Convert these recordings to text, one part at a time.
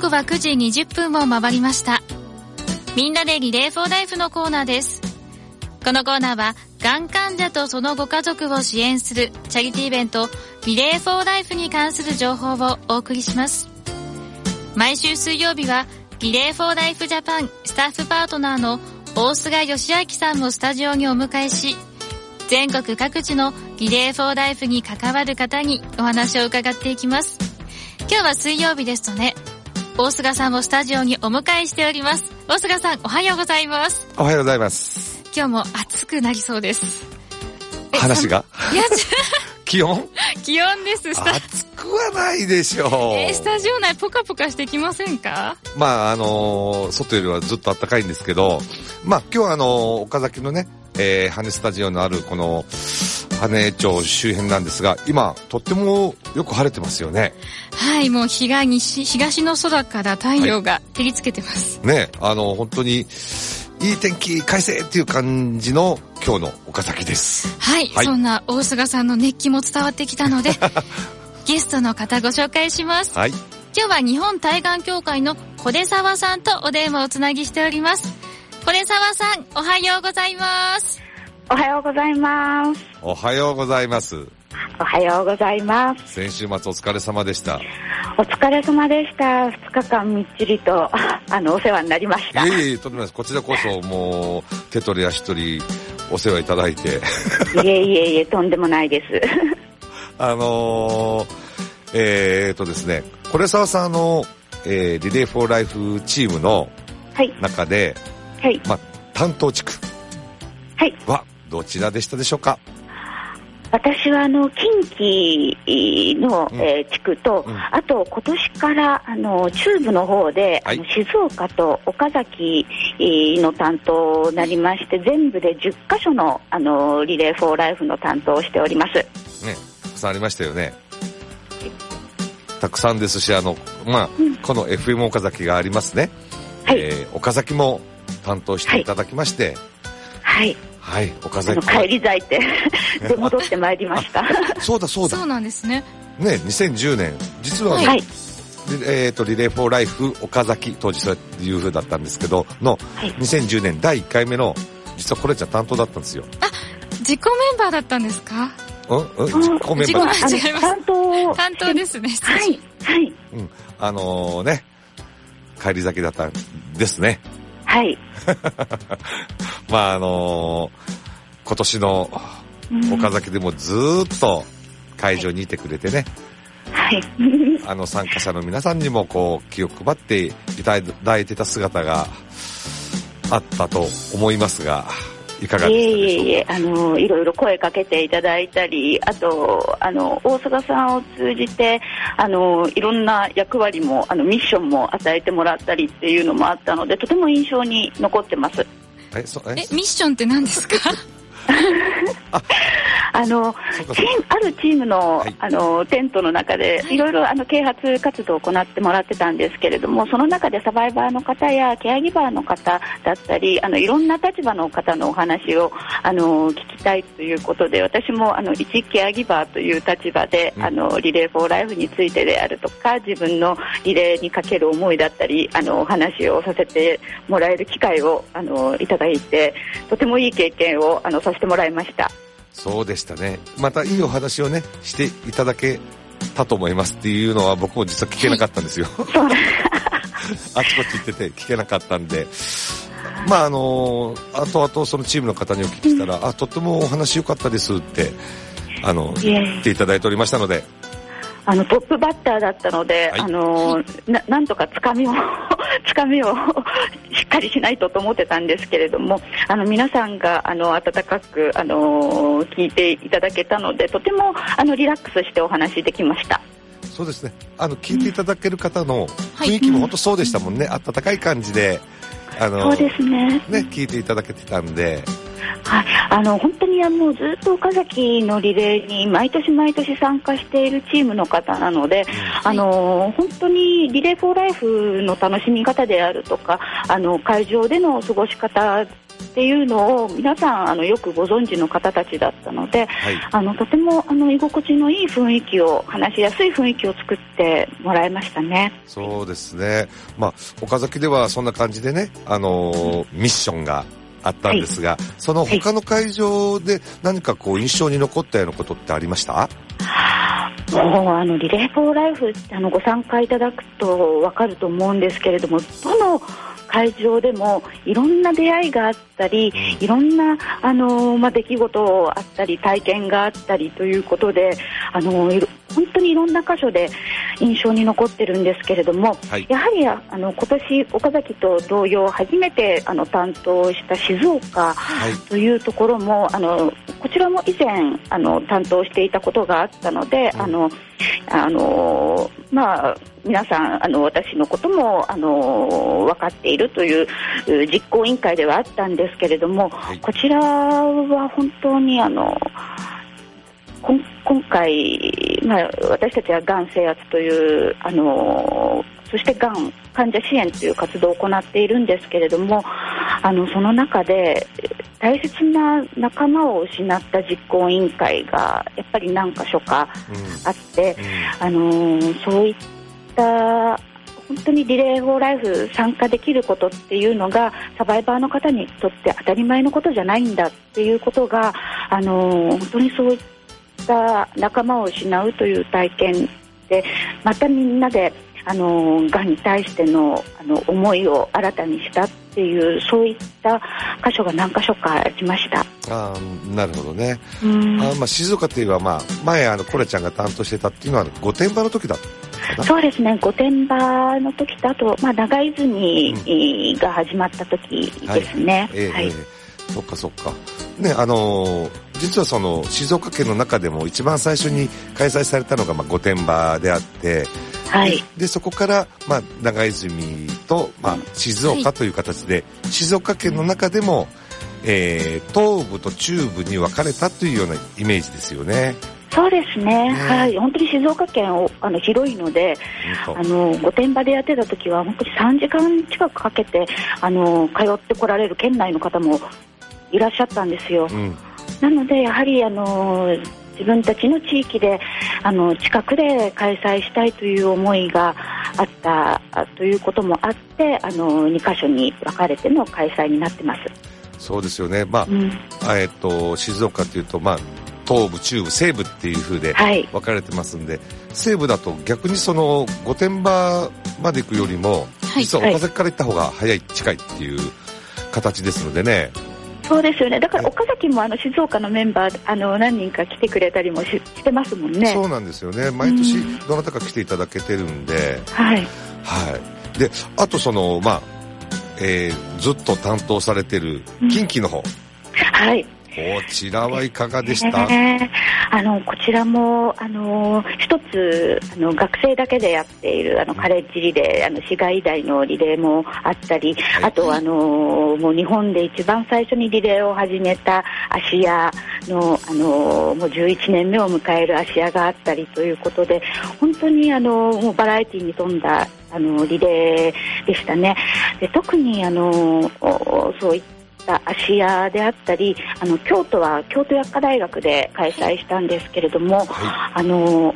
刻は9時20分を回りました。みんなでリレーフォーライフのコーナーです。このコーナーはがん患者とそのご家族を支援するチャリティーイベントリレーフォーライフに関する情報をお送りします。毎週水曜日はリレーフォーライフジャパンスタッフパートナーの大菅義明さんをスタジオにお迎えし、全国各地のリレーフォーライフに関わる方にお話を伺っていきます。今日は水曜日ですとね、大菅さんをスタジオにお迎えしております。大菅さん、おはようございます。 おはようございます。 今日も暑くなりそうです。 話がいや気温です。 暑くはないでしょう。 スタジオ内ポカポカしてきませんか？ まあ外よりはずっと暖かいんですけど、まあ今日は岡崎のね、羽スタジオのあるこの羽町周辺なんですが、今とってもよく晴れてますよね。 はい、もう東の空から太陽が照りつけてます、 はい、ね、本当にいい天気快晴っていう感じの今日の岡崎です。 はい、はい、そんな大菅さんの熱気も伝わってきたのでゲストの方ご紹介します、はい、今日は日本対がん協会の小出沢さんとお電話をつなぎしております。小出沢さん、おはようございます。 おはようございます。 おはようございます。 おはようございます。 先週末お疲れ様でした。 お疲れ様でした。2日間みっちりとお世話になりました。 とんでもないです。こちらこそもう手取り足取りお世話いただいていえとんでもないですですね、これ沢さんリレーフォーライフチームの中で、はい、まあ担当地区はどちらでしたでしょうか？ 私は近畿の、地区と、あと今年から中部の方で、はい、静岡と岡崎の担当になりまして、全部で10カ所のリレーフォーライフの担当をしております。 ね、たくさんありましたよね。たくさんですし、この FM 岡崎がありますね。はい、岡崎も担当していただきまして、はいはい、岡崎帰り咲いてで戻ってまいりましたそうだそうなんですね。 2010年実は、はい、リレーフォーライフ岡崎、当時そういう風だったんですけどの、はい、2010年第1回目の実はこれじゃ担当だったんですよ。 自己メンバーだったんですか？ 自己メンバー違います。担当ですね。 はいはい、 ね、帰り咲きだったんですね。 はい。 まあ今年の岡崎でもずーっと会場にいてくれてね、はい、参加者の皆さんにもこう気を配っていただいてた姿があったと思いますが、いかがでしたでしょうか？ いろいろ声かけていただいたり、あと大菅さんを通じていろんな役割もミッションも与えてもらったりっていうのもあったので、とても印象に残ってます。 ミッションって何ですか？ あるチームの、はい、テントの中でいろいろ啓発活動を行ってもらってたんですけれども、その中でサバイバーの方やケアギバーの方だったりいろんな立場の方のお話を聞きたいということで、私も一ケアギバーという立場で、リレーフォーライフについてであるとか、自分のリレーにかける思いだったりお話をさせてもらえる機会をいただいて、とてもいい経験をさせてもらいました。 そうでしたね。またいいお話をねしていただけたと思いますっていうのは僕も実は聞けなかったんですよあちこち行ってて聞けなかったんで、まあ後々そのチームの方にお聞きしたら、とってもお話良かったですって言っていただいておりましたので、 トップバッターだったので、はい、なんとかつかみをしっかりしないと思ってたんですけれども、皆さんが温かく聞いていただけたので、とてもリラックスしてお話できました。 そうですね、聞いていただける方の雰囲気も本当そうでしたもんね、温かい感じでそうですね、 聞いていただけてたんで、 はい、本当にもうずっと岡崎のリレーに毎年毎年参加しているチームの方なので、本当にリレーフォーライフの楽しみ方であるとか会場での過ごし方っていうのを皆さんよくご存知の方たちだったので、はい、とても居心地のいい雰囲気を、話しやすい雰囲気を作ってもらいましたね。 そうですね、岡崎ではそんな感じでね、ミッションがあったんですが、はい、その他の会場で何かこう印象に残ったようなことってありました？ もうリレーフォーライフご参加いただくと分かると思うんですけれども、どの会場でもいろんな出会いがあったり、いろんな出来事あったり体験があったりということで、本当にいろんな箇所で印象に残ってるんですけれども、はい、やはり今年岡崎と同様初めて担当した静岡というところも、こちらも以前担当していたことがあったので、皆さん私のことも分かっているという実行委員会ではあったんですけれども、はい、こちらは本当に今回、私たちはがん制圧というそしてがん患者支援という活動を行っているんですけれども、その中で大切な仲間を失った実行委員会がやっぱり何か所かあって、そういった本当にリレーフォーライフ参加できることっていうのがサバイバーの方にとって当たり前のことじゃないんだっていうことが本当にそういった仲間を失うという体験で、またみんなでがんに対しての思いを新たにしたっていう、そういった箇所が何箇所かありました。 なるほどね。静岡といえば、前コレちゃんが担当してたっていうのは御殿場の時だったかな。 そうですね、御殿場の時と、あと、長泉が始まった時ですね。 そっかそっかね。実はその静岡県の中でも一番最初に開催されたのが御殿場であって、はい、でそこから長泉と静岡という形で、静岡県の中でも、東部と中部に分かれたというようなイメージですよね。 そうですね、はい、本当に静岡県広いので、御殿場でやってた時は本当に3時間近くかけて通ってこられる県内の方もいらっしゃったんですよ。なのでやはり自分たちの地域で近くで開催したいという思いがあったということもあって、2カ所に分かれての開催になってます。 そうですよね。静岡というと東部中部西部っていう風で分かれてますんで、西部だと逆にその御殿場まで行くよりも、実は岡崎から行った方が早い、近いっていう形ですのでね。 そうですよね。だから岡崎も静岡のメンバー何人か来てくれたりもしてますもんね。 そうなんですよね。毎年どなたか来ていただけてるんで、であとずっと担当されてる近畿の方、こちらはいかがでした？ こちらも一つ学生だけでやっているカレッジリレー、市外大のリレーもあったり、あともう日本で一番最初にリレーを始めた芦屋のもう11年目を迎える芦屋があったりということで、本当にもうバラエティに富んだリレーでしたね。で特にそういった芦屋であったり、京都は京都薬科大学で開催したんですけれども、語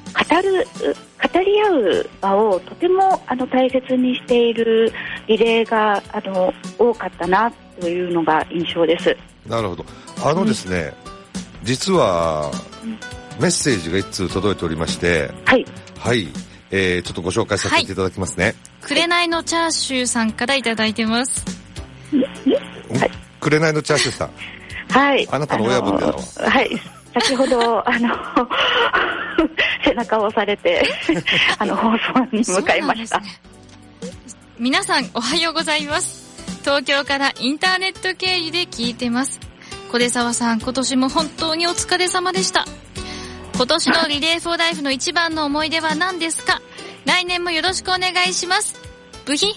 り合う場をとても大切にしているリレーが多かったなというのが印象です。 なるほど。ですね、実はメッセージが一通届いておりまして、ちょっとご紹介させていただきますね。 紅のチャーシューさんからいただいてます。 紅のチャーシューさん、あなたの親分だわ。 先ほど背中を押されて放送に向かいました。 皆さんおはようございます。東京からインターネット経由で聞いてます。小出沢さん、今年も本当にお疲れ様でした。今年のリレーフォーライフの一番の思い出は何ですか？来年もよろしくお願いします。ブヒ。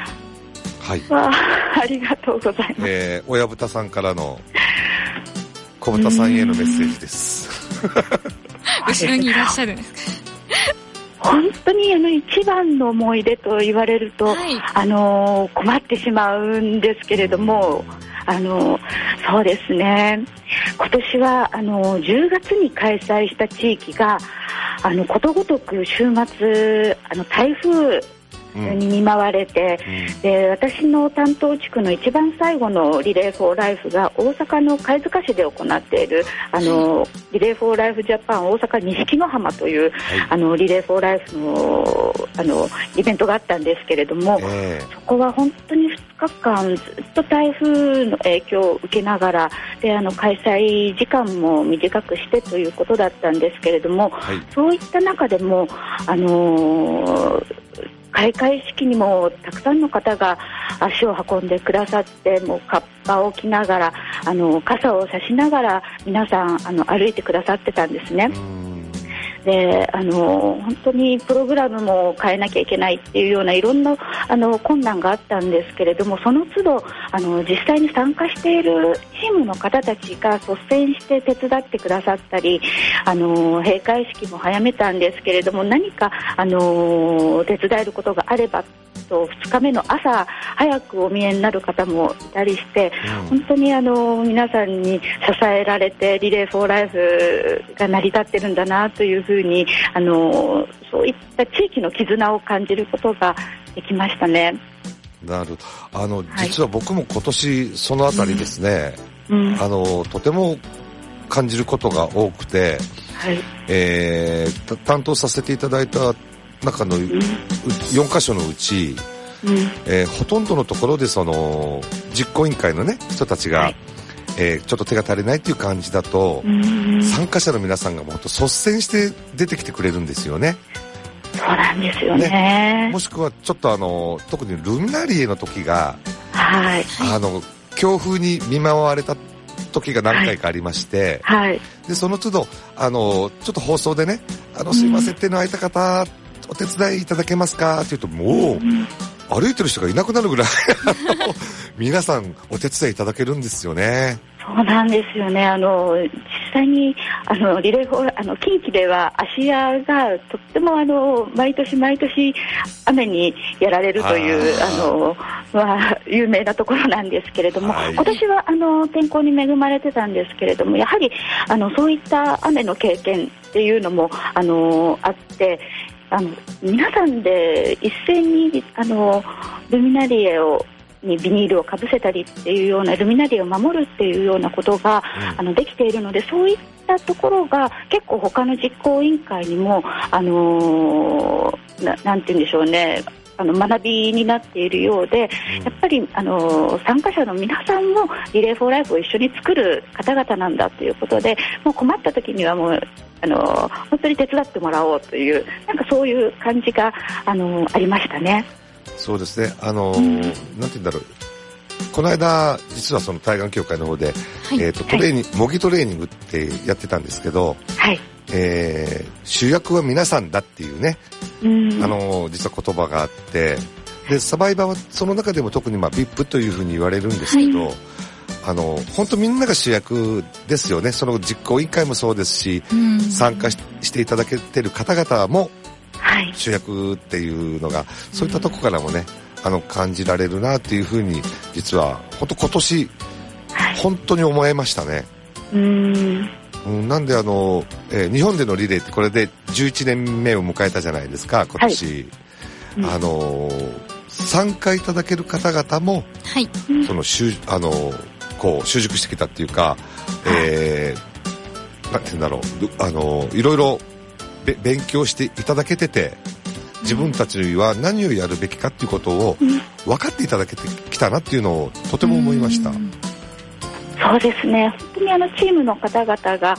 ありがとうございます。 親豚さんからの小豚さんへのメッセージです。 後ろにいらっしゃるんですか？ 本当に一番の思い出と言われると、困ってしまうんですけれども、 そうですね、今年は10月に開催した地域がことごとく週末台風に見舞われて、で私の担当地区の一番最後のリレーフォーライフが大阪の貝塚市で行っているリレーフォーライフジャパン大阪錦の浜という、リレーフォーライフのイベントがあったんですけれども、そこは本当に2日間ずっと台風の影響を受けながらで開催時間も短くしてということだったんですけれども、そういった中でも開会式にもたくさんの方が足を運んでくださって、もうカッパを着ながら傘を差しながら皆さん歩いてくださってたんですね。で本当にプログラムも変えなきゃいけないっていうようないろんな困難があったんですけれども、その都度実際に参加しているチームの方たちが率先して手伝ってくださったり、閉会式も早めたんですけれども、何か手伝えることがあればと2日目の朝早くお見えになる方もいたりして、本当に皆さんに支えられてリレーフォーライフが成り立ってるんだなというふうにそういった地域の絆を感じることができましたね。 なるほど。実は僕も今年そのあたりですね、とても感じることが多くて、担当させていただいた中の4カ所のうち、ほとんどのところでその実行委員会のね人たちが、ちょっと手が足りないっていう感じだと、参加者の皆さんがもっと率先して出てきてくれるんですよね。 そうなんですよね。 もしくはちょっと特にルミナリエの時が、強風に見舞われた時が何回かありまして、でその都度ちょっと放送でねすいません手の空いた方お手伝いいただけますかって言うと、もう歩いてる人がいなくなるぐらい皆さんお手伝いいただけるんですよね。 そうなんですよね。実際にリレーフォー近畿では芦屋がとっても毎年毎年雨にやられるという有名なところなんですけれども、今年は天候に恵まれてたんですけれども、やはりそういった雨の経験っていうのもあって皆さんで一斉にルミナリエにビニールをかぶせたりっていうようなルミナリエを守るっていうようなことが、できているので、そういったところが結構他の実行委員会にもなんて言うんでしょうね、学びになっているようで、やっぱり参加者の皆さんもリレーフォーライフを一緒に作る方々なんだということで、もう困った時にはもう本当に手伝ってもらおうというなんかそういう感じがありましたね。 そうですね。なんて言うんだろう。この間実はその対岸協会の方で、模擬トレーニングってやってたんですけど、主役は皆さんだっていうね、実は言葉があって、でサバイバーはその中でも特にVIP というふうに言われるんですけど、本当みんなが主役ですよね。その実行委員会もそうですし、参加していただけてる方々も主役っていうのが、そういったとこからもね感じられるなっていうふうに実は本当今年本当に思いましたね。なんで日本でのリレーってこれで11年目を迎えたじゃないですか今年、参加いただける方々も、そのこう習熟してきたっていうか、なんて言うんだろう、いろいろ勉強していただけてて、自分たちは何をやるべきかっていうことを分かっていただけてきたなっていうのをとても思いました。 そうですね。本当にチームの方々が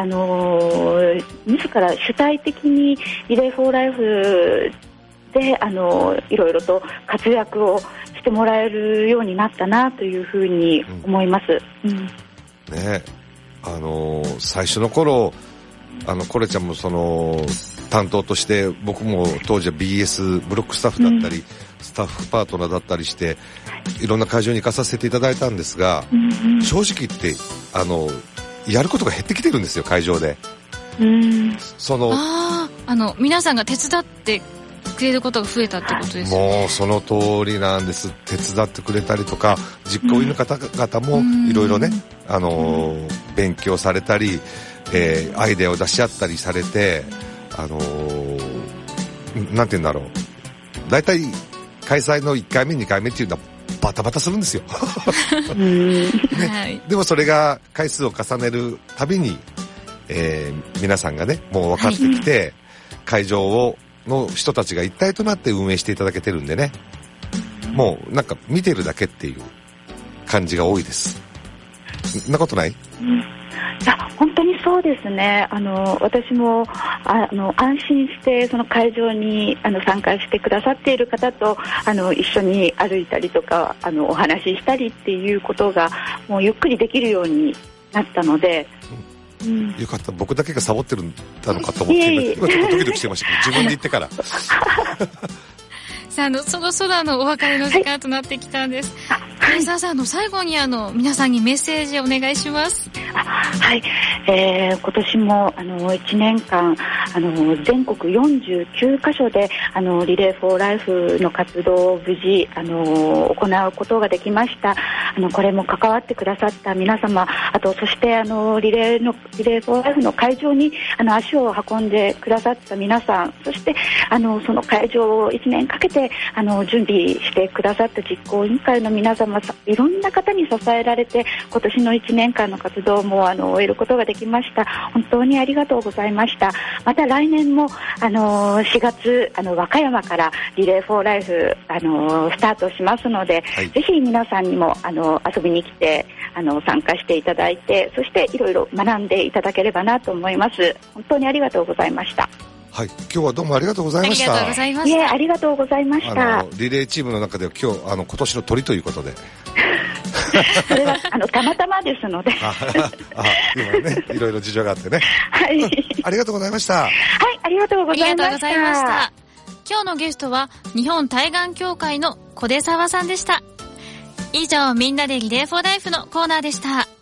自ら主体的にリレーフォーライフでいろいろと活躍をしてもらえるようになったなというふうに思います。 ね、最初の頃コレちゃんもその担当として、僕も当時は BS ブロックスタッフだったり、スタッフパートナーだったりしていろんな会場に行かさせていただいたんですが、正直言ってやることが減ってきてるんですよ会場で。 皆さんが手伝ってくれることが増えたってことですよね。 もうその通りなんです。手伝ってくれたりとか、実行委員の方々もいろいろね、勉強されたり、アイデアを出し合ったりされて、なんて言うんだろう。だいたい開催の1回目2回目っていうのはバタバタするんですよ、ね、はい、でもそれが回数を重ねるたびに、皆さんがねもう分かってきて、はい、会場の人たちが一体となって運営していただけてるんでね、もうなんか見てるだけっていう感じが多いです。そんなことない？ いや本当にそうですね。私も安心してその会場に参加してくださっている方と一緒に歩いたりとかお話ししたりっていうことがもうゆっくりできるようになったので、 よかった。僕だけがサボってるんだのかと思って今ちょっとドキドキしてましたけど自分で言ってからさあそろそろお別れの時間となってきたんです。米沢さん最後に皆さんにメッセージお願いします。 はい、今年も1年間全国49カ所でリレーフォーライフの活動を無事行うことができました。これも関わってくださった皆様、あとそしてリレーフォーライフの会場に足を運んでくださった皆さん、そしてその会場を1年かけて準備してくださった実行委員会の皆様、いろんな方に支えられて今年の1年間の活動も終えることができました。本当にありがとうございました。また来年も4月和歌山からリレーフォーライフスタートしますので、はい、ぜひ皆さんにも遊びに来て参加していただいて、そしていろいろ学んでいただければなと思います。本当にありがとうございました。 はい、今日はどうもありがとうございました。 ありがとうございました。 ありがとうございました。 リレーチームの中では今年の鳥ということでそれはたまたまですので今ねいろいろ事情があってね、はい、ありがとうございました。 はい、ありがとうございました。 今日のゲストは日本対岸協会の小出沢さんでした。以上、みんなでリレーフォーライフのコーナーでした。